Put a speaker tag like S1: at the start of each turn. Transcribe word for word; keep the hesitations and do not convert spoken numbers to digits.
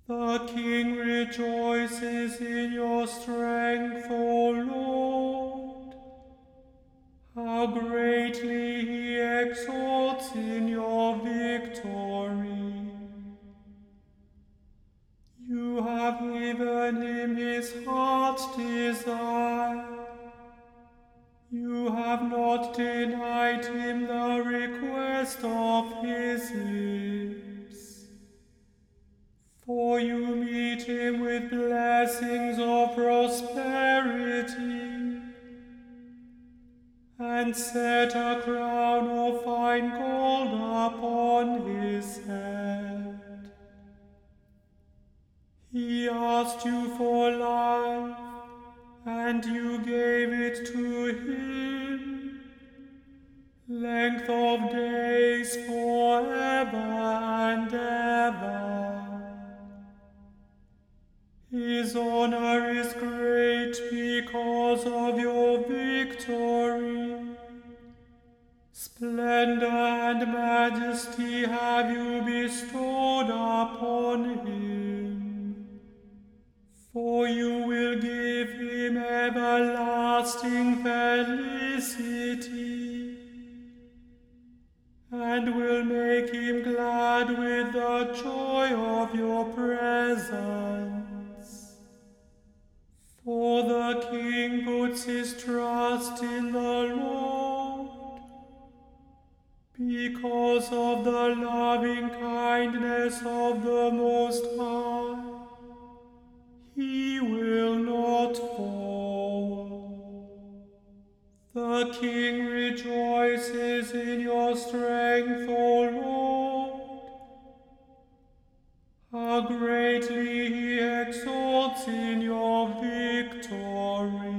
S1: The King rejoices in your strength, O Lord. How greatly he exalts in your victory. You have given him his heart's desire. You have not denied him the request of his lips. For you meet him with blessings of prosperity, and set a crown of fine gold upon his head. He asked you for life, and you gave it to him, length of days forever and ever. His honor is great because of your victory. Splendor and majesty have you bestowed upon him, for you will give him everlasting felicity, and will make him glad with the joy of your presence. For the King puts his trust in the Lord. Because of the loving kindness of the Most High, he will not fall. The King rejoices in your strength, O Lord. How greatly he exalts in your victory.